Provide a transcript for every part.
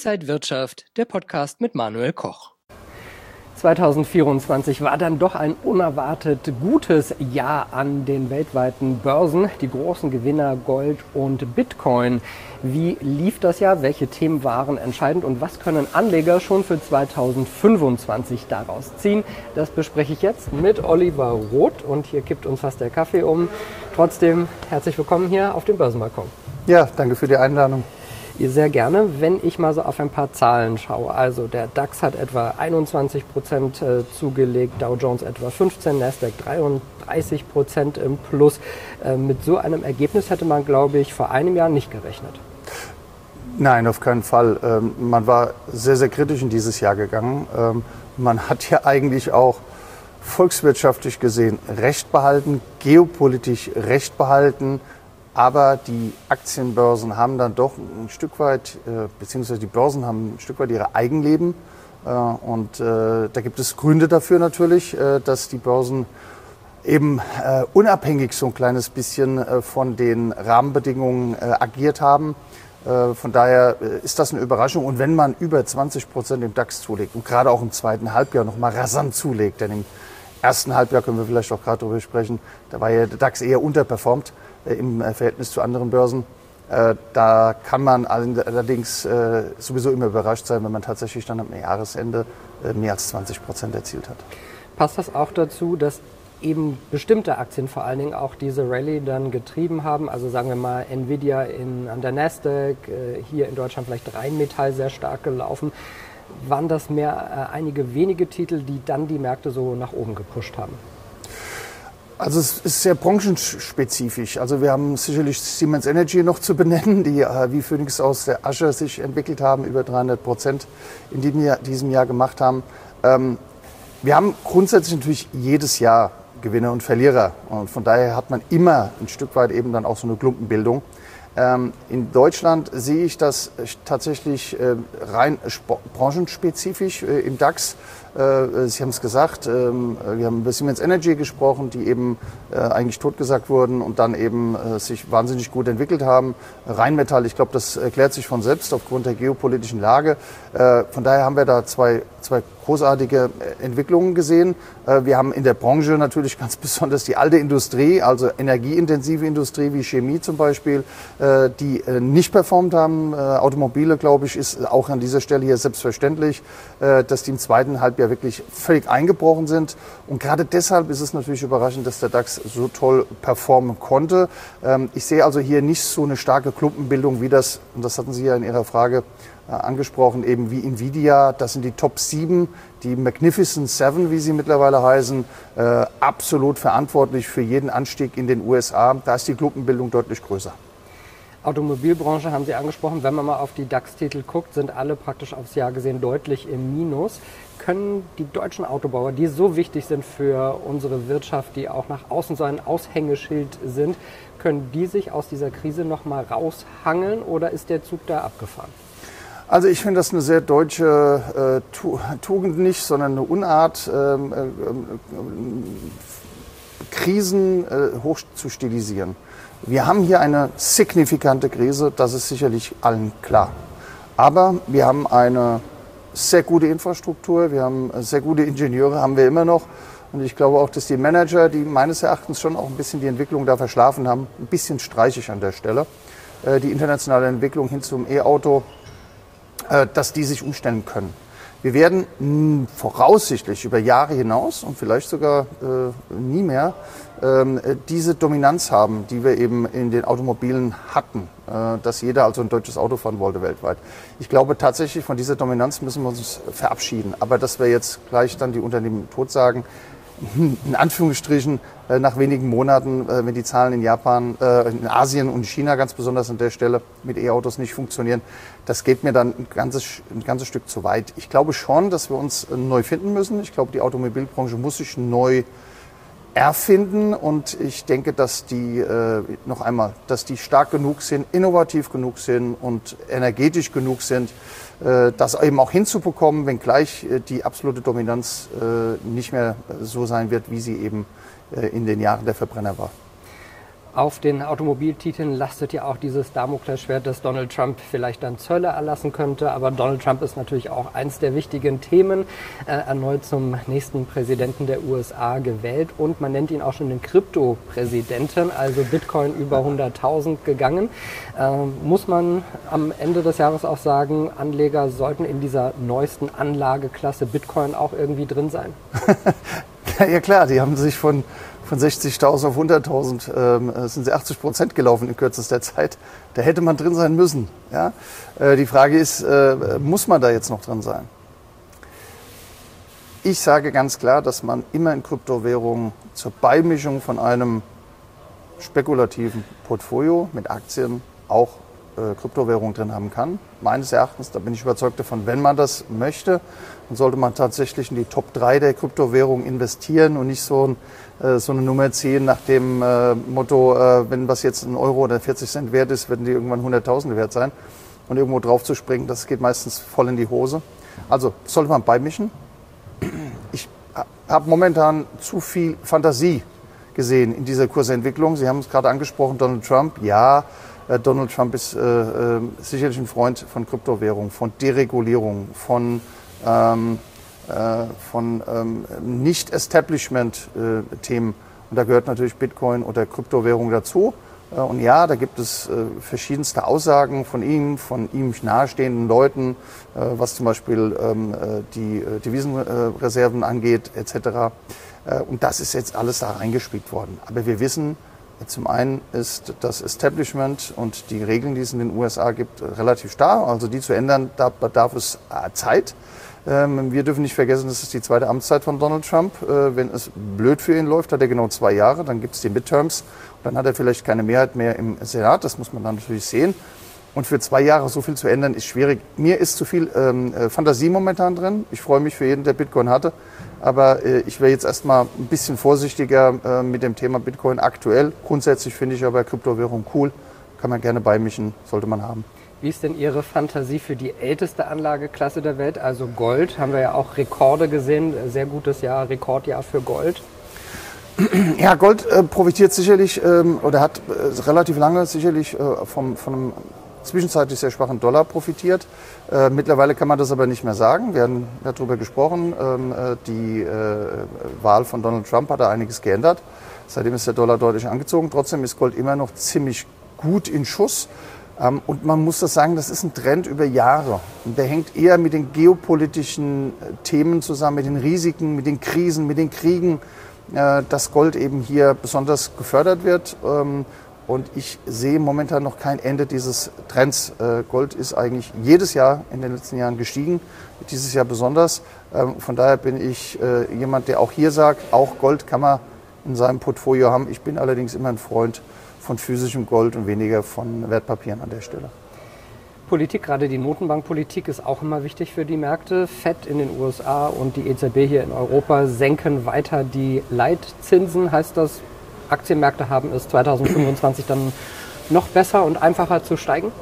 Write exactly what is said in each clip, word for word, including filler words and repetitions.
Inside Wirtschaft, der Podcast mit Manuel Koch. zweitausendvierundzwanzig war dann doch ein unerwartet gutes Jahr an den weltweiten Börsen. Die großen Gewinner Gold und Bitcoin. Wie lief das Jahr? Welche Themen waren entscheidend und was können Anleger schon für zweitausendfünfundzwanzig daraus ziehen? Das bespreche ich jetzt mit Oliver Roth und hier kippt uns fast der Kaffee um. Trotzdem herzlich willkommen hier auf dem Börsenbalkon. Ja, danke für die Einladung. Sehr gerne, wenn ich mal so auf ein paar Zahlen schaue. Also der DAX hat etwa einundzwanzig Prozent zugelegt, Dow Jones etwa fünfzehn, Nasdaq dreiunddreißig Prozent im Plus. Mit so einem Ergebnis hätte man, glaube ich, vor einem Jahr nicht gerechnet. Nein, auf keinen Fall. Man war sehr, sehr kritisch in dieses Jahr gegangen. Man hat ja eigentlich auch volkswirtschaftlich gesehen Recht behalten, geopolitisch Recht behalten. Aber die Aktienbörsen haben dann doch ein Stück weit, äh, beziehungsweise die Börsen haben ein Stück weit ihre Eigenleben. Äh, und äh, da gibt es Gründe dafür natürlich, äh, dass die Börsen eben äh, unabhängig so ein kleines bisschen äh, von den Rahmenbedingungen äh, agiert haben. Äh, von daher äh, ist das eine Überraschung. Und wenn man über zwanzig Prozent im DAX zulegt und gerade auch im zweiten Halbjahr noch mal rasant zulegt, denn im ersten Halbjahr können wir vielleicht auch gerade darüber sprechen, da war ja der DAX eher unterperformt im Verhältnis zu anderen Börsen. Da kann man allerdings sowieso immer überrascht sein, wenn man tatsächlich dann am Jahresende mehr als zwanzig Prozent erzielt hat. Passt das auch dazu, dass eben bestimmte Aktien vor allen Dingen auch diese Rallye dann getrieben haben? Also sagen wir mal Nvidia in, an der Nasdaq, hier in Deutschland vielleicht Rheinmetall sehr stark gelaufen. Waren das mehr äh, einige wenige Titel, die dann die Märkte so nach oben gepusht haben? Also es ist sehr branchenspezifisch. Also wir haben sicherlich Siemens Energy noch zu benennen, die äh, wie Phönix aus der Asche sich entwickelt haben, über dreihundert Prozent in diesem Jahr, diesem Jahr gemacht haben. Ähm, wir haben grundsätzlich natürlich jedes Jahr Gewinner und Verlierer. Und von daher hat man immer ein Stück weit eben dann auch so eine Klumpenbildung. Ähm, in Deutschland sehe ich das tatsächlich äh, rein branchenspezifisch äh, im DAX. Äh, Sie haben es gesagt, äh, wir haben über Siemens Energy gesprochen, die eben äh, eigentlich totgesagt wurden und dann eben äh, sich wahnsinnig gut entwickelt haben. Rheinmetall, ich glaube, das erklärt sich von selbst aufgrund der geopolitischen Lage. Äh, von daher haben wir da zwei, zwei großartige Entwicklungen gesehen. Äh, wir haben in der Branche natürlich ganz besonders die alte Industrie, also energieintensive Industrie wie Chemie zum Beispiel, äh, die äh, nicht performt haben. Äh, Automobile, glaube ich, ist auch an dieser Stelle hier selbstverständlich, äh, dass die im zweiten Halbjahr wirklich völlig eingebrochen sind. Und gerade deshalb ist es natürlich überraschend, dass der DAX so toll performen konnte. Ähm, ich sehe also hier nicht so eine starke Klumpenbildung wie das, und das hatten Sie ja in Ihrer Frage äh, angesprochen, eben wie Nvidia. Das sind die Top sieben, die Magnificent Seven, wie sie mittlerweile heißen, äh, absolut verantwortlich für jeden Anstieg in den U S A. Da ist die Klumpenbildung deutlich größer. Automobilbranche haben Sie angesprochen. Wenn man mal auf die DAX-Titel guckt, sind alle praktisch aufs Jahr gesehen deutlich im Minus. Können die deutschen Autobauer, die so wichtig sind für unsere Wirtschaft, die auch nach außen so ein Aushängeschild sind, können die sich aus dieser Krise noch mal raushangeln oder ist der Zug da abgefahren? Also ich finde das eine sehr deutsche äh, Tugend nicht, sondern eine Unart, ähm, äh, Krisen äh, hoch zu stilisieren. Wir haben hier eine signifikante Krise, das ist sicherlich allen klar. Aber wir haben eine sehr gute Infrastruktur, wir haben sehr gute Ingenieure, haben wir immer noch. Und ich glaube auch, dass die Manager, die meines Erachtens schon auch ein bisschen die Entwicklung da verschlafen haben, ein bisschen streiche ich an der Stelle, die internationale Entwicklung hin zum E-Auto, dass die sich umstellen können. Wir werden mh, voraussichtlich über Jahre hinaus und vielleicht sogar äh, nie mehr ähm, diese Dominanz haben, die wir eben in den Automobilen hatten, äh, dass jeder also ein deutsches Auto fahren wollte weltweit. Ich glaube tatsächlich, von dieser Dominanz müssen wir uns verabschieden. Aber dass wir jetzt gleich dann die Unternehmen totsagen, in Anführungsstrichen nach wenigen Monaten, wenn die Zahlen in Japan, in Asien und China ganz besonders an der Stelle mit E-Autos nicht funktionieren, das geht mir dann ein ganzes, ein ganzes Stück zu weit. Ich glaube schon, dass wir uns neu finden müssen. Ich glaube, die Automobilbranche muss sich neu erfinden und ich denke, dass die, noch einmal, dass die stark genug sind, innovativ genug sind und energetisch genug sind, das eben auch hinzubekommen, wenngleich die absolute Dominanz nicht mehr so sein wird, wie sie eben in den Jahren der Verbrenner war. Auf den Automobiltiteln lastet ja auch dieses Damoklesschwert, dass Donald Trump vielleicht dann Zölle erlassen könnte. Aber Donald Trump ist natürlich auch eins der wichtigen Themen, äh, erneut zum nächsten Präsidenten der U S A gewählt. Und man nennt ihn auch schon den Krypto-Präsidenten, also Bitcoin über hunderttausend gegangen. Äh, muss man am Ende des Jahres auch sagen, Anleger sollten in dieser neuesten Anlageklasse Bitcoin auch irgendwie drin sein? Ja klar, die haben sich von... Von sechzigtausend auf hunderttausend ähm, sind sie achtzig Prozent gelaufen in kürzester Zeit. Da hätte man drin sein müssen. Ja? Äh, die Frage ist, äh, muss man da jetzt noch drin sein? Ich sage ganz klar, dass man immer in Kryptowährungen zur Beimischung von einem spekulativen Portfolio mit Aktien auch äh, Kryptowährungen drin haben kann. Meines Erachtens, da bin ich überzeugt davon, wenn man das möchte, dann sollte man tatsächlich in die Top drei der Kryptowährungen investieren und nicht so, ein, äh, so eine Nummer ziehen nach dem äh, Motto, äh, wenn was jetzt ein Euro oder vierzig Cent wert ist, werden die irgendwann hunderttausend wert sein. Und irgendwo drauf zu springen, das geht meistens voll in die Hose. Also sollte man beimischen. Ich habe momentan zu viel Fantasie gesehen in dieser Kursentwicklung. Sie haben es gerade angesprochen, Donald Trump. Ja, äh, Donald Trump ist äh, äh, sicherlich ein Freund von Kryptowährung, von Deregulierung, von, ähm, äh, von ähm, Nicht-Establishment-Themen. Und da gehört natürlich Bitcoin oder Kryptowährung dazu. Äh, und ja, da gibt es äh, verschiedenste Aussagen von ihm, von ihm nahestehenden Leuten, äh, was zum Beispiel ähm, die äh, Devisenreserven angeht, et cetera. Und das ist jetzt alles da reingespielt worden. Aber wir wissen, zum einen ist das Establishment und die Regeln, die es in den U S A gibt, relativ starr. Also die zu ändern, da bedarf es Zeit. Wir dürfen nicht vergessen, das ist die zweite Amtszeit von Donald Trump. Wenn es blöd für ihn läuft, hat er genau zwei Jahre. Dann gibt es die Midterms. Dann hat er vielleicht keine Mehrheit mehr im Senat. Das muss man dann natürlich sehen. Und für zwei Jahre so viel zu ändern, ist schwierig. Mir ist zu viel ähm, Fantasie momentan drin. Ich freue mich für jeden, der Bitcoin hatte. Aber äh, ich wäre jetzt erstmal ein bisschen vorsichtiger äh, mit dem Thema Bitcoin aktuell. Grundsätzlich finde ich aber Kryptowährung cool. Kann man gerne beimischen, sollte man haben. Wie ist denn Ihre Fantasie für die älteste Anlageklasse der Welt, also Gold? Haben wir ja auch Rekorde gesehen. Sehr gutes Jahr, Rekordjahr für Gold. Ja, Gold äh, profitiert sicherlich ähm, oder hat äh, relativ lange sicherlich äh, vom, von einem zwischenzeitlich sehr schwachen Dollar profitiert. Äh, mittlerweile kann man das aber nicht mehr sagen. Wir haben darüber gesprochen. Ähm, äh, die äh, Wahl von Donald Trump hat da einiges geändert. Seitdem ist der Dollar deutlich angezogen. Trotzdem ist Gold immer noch ziemlich gut in Schuss. Ähm, und man muss das sagen, das ist ein Trend über Jahre. Und der hängt eher mit den geopolitischen äh, Themen zusammen, mit den Risiken, mit den Krisen, mit den Kriegen, äh, dass Gold eben hier besonders gefördert wird. Ähm, Und ich sehe momentan noch kein Ende dieses Trends. Gold ist eigentlich jedes Jahr in den letzten Jahren gestiegen, dieses Jahr besonders. Von daher bin ich jemand, der auch hier sagt, auch Gold kann man in seinem Portfolio haben. Ich bin allerdings immer ein Freund von physischem Gold und weniger von Wertpapieren an der Stelle. Politik, gerade die Notenbankpolitik ist auch immer wichtig für die Märkte. Fed in den U S A und die E Z B hier in Europa senken weiter die Leitzinsen. Heißt das, Aktienmärkte haben es zweitausendfünfundzwanzig dann noch besser und einfacher zu steigen?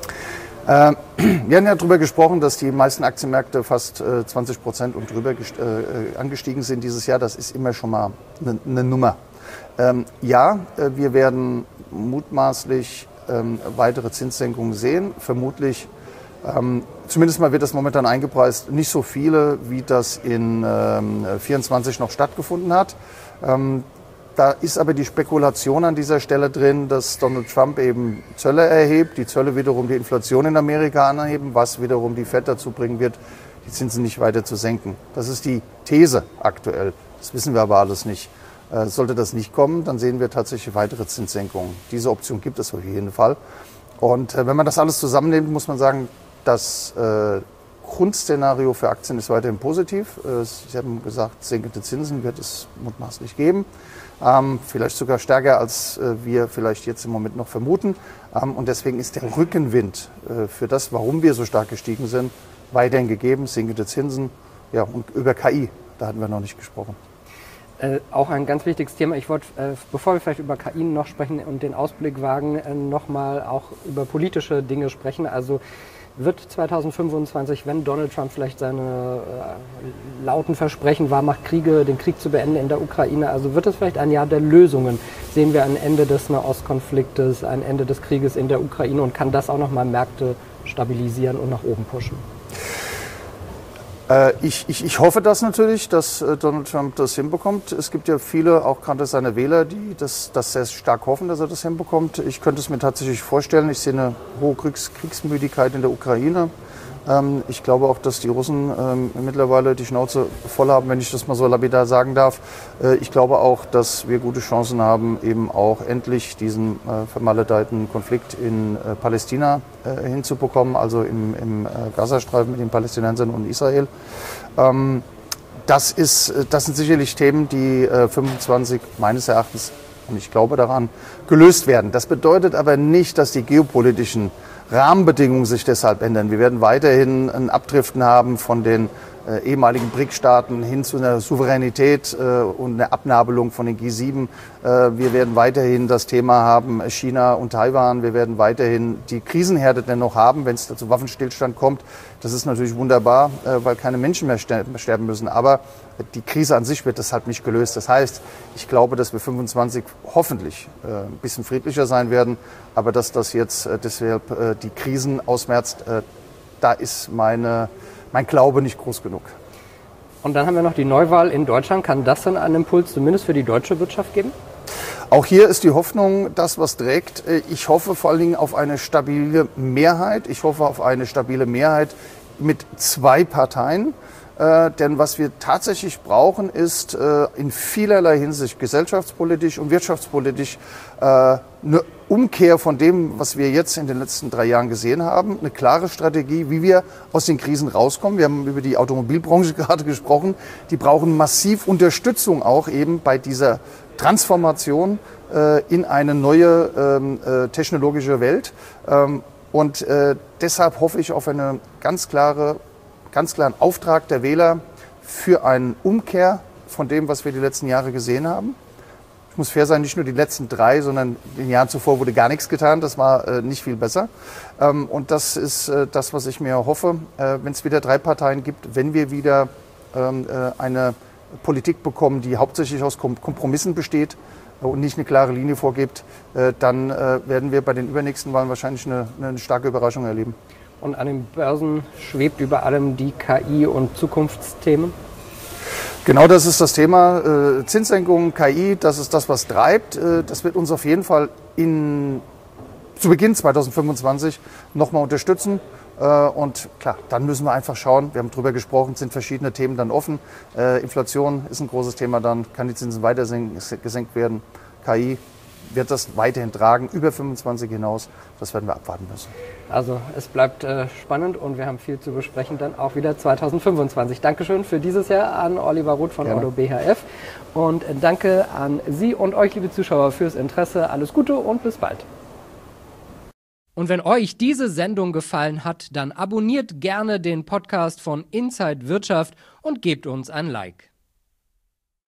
Äh, wir haben ja darüber gesprochen, dass die meisten Aktienmärkte fast äh, zwanzig Prozent und drüber gest- äh, angestiegen sind dieses Jahr. Das ist immer schon mal eine ne Nummer. Ähm, ja, äh, wir werden mutmaßlich ähm, weitere Zinssenkungen sehen. Vermutlich, ähm, zumindest mal wird das momentan eingepreist, nicht so viele, wie das in ähm, vierundzwanzig noch stattgefunden hat. Ähm, Da ist aber die Spekulation an dieser Stelle drin, dass Donald Trump eben Zölle erhebt, die Zölle wiederum die Inflation in Amerika anheben, was wiederum die Fed dazu bringen wird, die Zinsen nicht weiter zu senken. Das ist die These aktuell. Das wissen wir aber alles nicht. Äh, sollte das nicht kommen, dann sehen wir tatsächlich weitere Zinssenkungen. Diese Option gibt es auf jeden Fall. Und äh, wenn man das alles zusammennimmt, muss man sagen, das äh, Grundszenario für Aktien ist weiterhin positiv. Äh, Sie haben gesagt, sinkende Zinsen wird es mutmaßlich geben. Ähm, vielleicht sogar stärker, als äh, wir vielleicht jetzt im Moment noch vermuten. Ähm, und deswegen ist der Rückenwind äh, für das, warum wir so stark gestiegen sind, weiterhin gegeben. Sinkende Zinsen, ja, und über K I, da hatten wir noch nicht gesprochen. Äh, auch ein ganz wichtiges Thema. Ich wollte, äh, bevor wir vielleicht über K I noch sprechen und den Ausblick wagen, äh, nochmal auch über politische Dinge sprechen. Also Wird zweitausendfünfundzwanzig, wenn Donald Trump vielleicht seine äh, lauten Versprechen wahrmacht, Kriege, den Krieg zu beenden in der Ukraine, also wird es vielleicht ein Jahr der Lösungen? Sehen wir ein Ende des Nahostkonfliktes, ein Ende des Krieges in der Ukraine und kann das auch nochmal Märkte stabilisieren und nach oben pushen? Äh, ich, ich, ich hoffe das natürlich, dass äh, Donald Trump das hinbekommt. Es gibt ja viele, auch gerade seine Wähler, die das, das sehr stark hoffen, dass er das hinbekommt. Ich könnte es mir tatsächlich vorstellen. Ich sehe eine hohe Kriegs Kriegsmüdigkeit in der Ukraine. Ähm, ich glaube auch, dass die Russen ähm, mittlerweile die Schnauze voll haben, wenn ich das mal so lapidar sagen darf. Äh, ich glaube auch, dass wir gute Chancen haben, eben auch endlich diesen äh, vermaledeiten Konflikt in äh, Palästina äh, hinzubekommen, also im, im äh, Gazastreifen mit den Palästinensern und Israel. Ähm, das, ist, das sind sicherlich Themen, die äh, fünfundzwanzig meines Erachtens, und ich glaube daran, gelöst werden. Das bedeutet aber nicht, dass die geopolitischen Rahmenbedingungen sich deshalb ändern. Wir werden weiterhin ein Abdriften haben von den äh, ehemaligen B R I C-Staaten hin zu einer Souveränität äh, und einer Abnabelung von den G sieben. Äh, wir werden weiterhin das Thema haben China und Taiwan. Wir werden weiterhin die Krisenherde dennoch haben, wenn es zu Waffenstillstand kommt. Das ist natürlich wunderbar, äh, weil keine Menschen mehr sterben müssen. Aber die Krise an sich wird deshalb nicht gelöst. Das heißt, ich glaube, dass wir fünfundzwanzig hoffentlich äh, ein bisschen friedlicher sein werden. Aber dass das jetzt äh, deshalb äh, die Krisen ausmerzt, äh, da ist meine, mein Glaube nicht groß genug. Und dann haben wir noch die Neuwahl in Deutschland. Kann das dann einen Impuls zumindest für die deutsche Wirtschaft geben? Auch hier ist die Hoffnung das, was trägt. Ich hoffe vor allen Dingen auf eine stabile Mehrheit. Ich hoffe auf eine stabile Mehrheit mit zwei Parteien. Äh, denn was wir tatsächlich brauchen, ist äh, in vielerlei Hinsicht gesellschaftspolitisch und wirtschaftspolitisch äh, eine Umkehr von dem, was wir jetzt in den letzten drei Jahren gesehen haben. Eine klare Strategie, wie wir aus den Krisen rauskommen. Wir haben über die Automobilbranche gerade gesprochen. Die brauchen massiv Unterstützung auch eben bei dieser Transformation äh, in eine neue ähm, äh, technologische Welt. Ähm, und äh, deshalb hoffe ich auf eine ganz klare ganz klaren Auftrag der Wähler für eine Umkehr von dem, was wir die letzten Jahre gesehen haben. Ich muss fair sein, nicht nur die letzten drei, sondern in den Jahren zuvor wurde gar nichts getan. Das war äh, nicht viel besser. Ähm, und das ist äh, das, was ich mir hoffe, äh, wenn es wieder drei Parteien gibt, wenn wir wieder ähm, äh, eine Politik bekommen, die hauptsächlich aus Kom Kompromissen besteht äh, und nicht eine klare Linie vorgibt, äh, dann äh, werden wir bei den übernächsten Wahlen wahrscheinlich eine, eine starke Überraschung erleben. Und an den Börsen schwebt über allem die K I und Zukunftsthemen? Genau, das ist das Thema. Äh, Zinssenkungen, K I, das ist das, was treibt. Äh, das wird uns auf jeden Fall in, zu Beginn zweitausendfünfundzwanzig nochmal unterstützen. Äh, und klar, dann müssen wir einfach schauen. Wir haben drüber gesprochen, sind verschiedene Themen dann offen. Äh, Inflation ist ein großes Thema dann. Kann die Zinsen weiter gesenkt werden? K I wird das weiterhin tragen, über fünfundzwanzig hinaus. Das werden wir abwarten müssen. Also es bleibt äh, spannend und wir haben viel zu besprechen, dann auch wieder zweitausendfünfundzwanzig. Dankeschön für dieses Jahr an Oliver Roth von Oddo B H F und äh, danke an Sie und euch, liebe Zuschauer, fürs Interesse. Alles Gute und bis bald. Und wenn euch diese Sendung gefallen hat, dann abonniert gerne den Podcast von Inside Wirtschaft und gebt uns ein Like.